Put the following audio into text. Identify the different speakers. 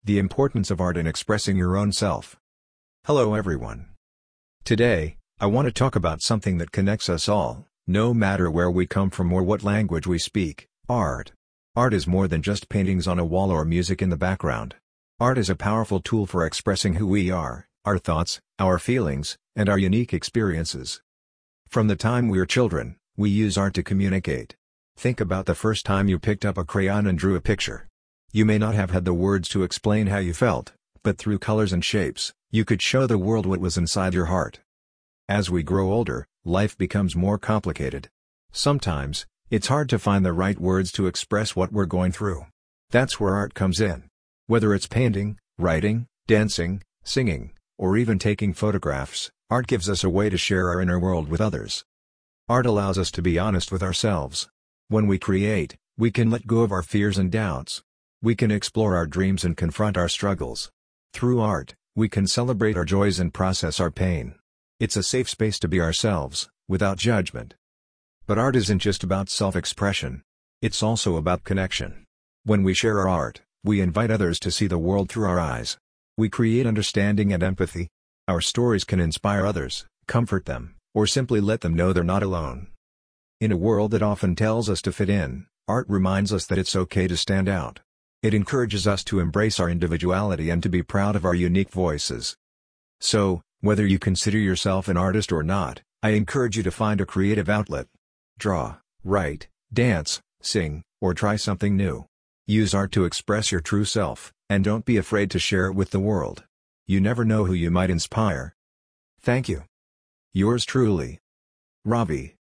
Speaker 1: The importance of art in expressing your own self. Hello everyone. Today, I want to talk about something that connects us all, no matter where we come from or what language we speak: art. Art is more than just paintings on a wall or music in the background. Art is a powerful tool for expressing who we are, our thoughts, our feelings, and our unique experiences. From the time we're children, we use art to communicate. Think about the first time you picked up a crayon and drew a picture. You may not have had the words to explain how you felt, but through colors and shapes, you could show the world what was inside your heart. As we grow older, life becomes more complicated. Sometimes, it's hard to find the right words to express what we're going through. That's where art comes in. Whether it's painting, writing, dancing, singing, or even taking photographs, art gives us a way to share our inner world with others. Art allows us to be honest with ourselves. When we create, we can let go of our fears and doubts. We can explore our dreams and confront our struggles. Through art, we can celebrate our joys and process our pain. It's a safe space to be ourselves, without judgment. But art isn't just about self-expression. It's also about connection. When we share our art, we invite others to see the world through our eyes. We create understanding and empathy. Our stories can inspire others, comfort them, or simply let them know they're not alone. In a world that often tells us to fit in, art reminds us that it's okay to stand out. It encourages us to embrace our individuality and to be proud of our unique voices. So, whether you consider yourself an artist or not, I encourage you to find a creative outlet. Draw, write, dance, sing, or try something new. Use art to express your true self, and don't be afraid to share it with the world. You never know who you might inspire. Thank you. Yours truly, Ravi.